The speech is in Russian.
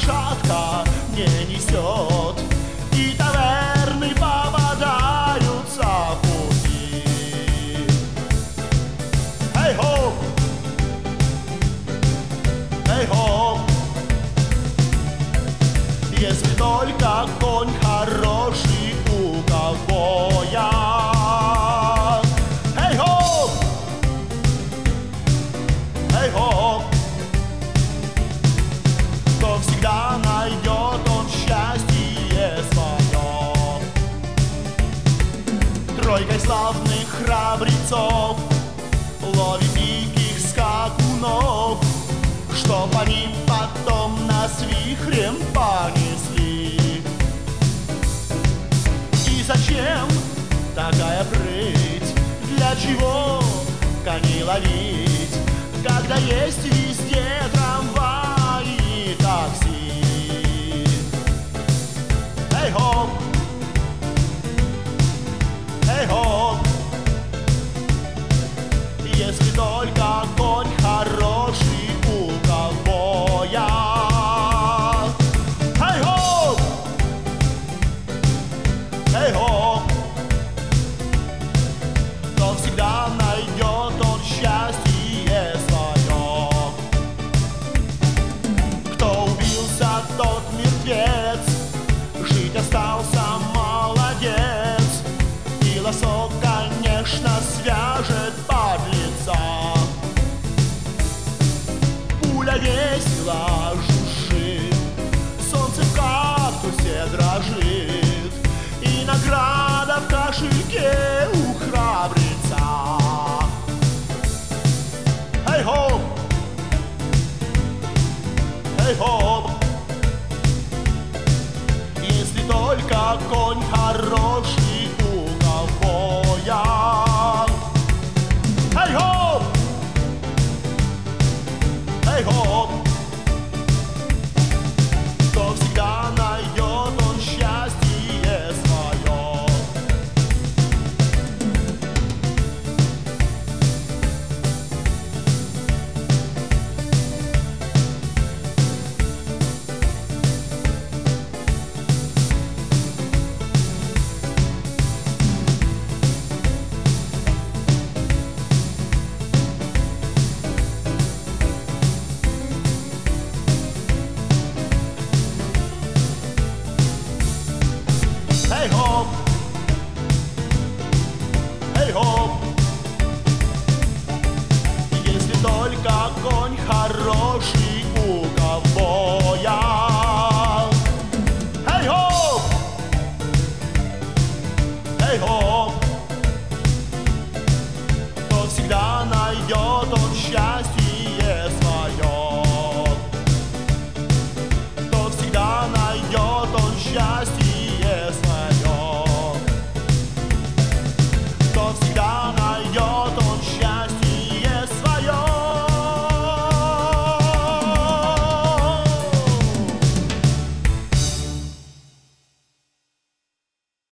лошадка не несет, и таверны попадаются в пути. Эй-хоп! Эй-хоп! Если только конь хороший у ковбоя. Эй-хоп! Эй-хоп! То всегда найдет он счастье свое. Тройкой славных храбрецов ловит диких скакунов, чтоб они потом нас вихрем понесли. И зачем такая прыть? Для чего коней ловить, когда есть везде трамваи и такси? Эй-хоп! Эй-хоп! Если только конь хороший у ковбоя. Эй-хоп! Эй-хоп! То всегда найдет он счастье свое. Кто убился, тот мертвец, жить остался молодец. И лосок, конечно, свяжет подлеца. Пуля весело жужжит, солнце в кактусе дрожит, и награда в кошельке у храбреца. Эй-хоп! Эй-хоп! Если только конь хороший у ковбоя. Эй-хоп! Эй-хоп! То всегда найдет он счастье свое. Эй-хоп! Эй-хоп! Если только конь хороший у ковбоя. Эй-хоп! Эй-хоп!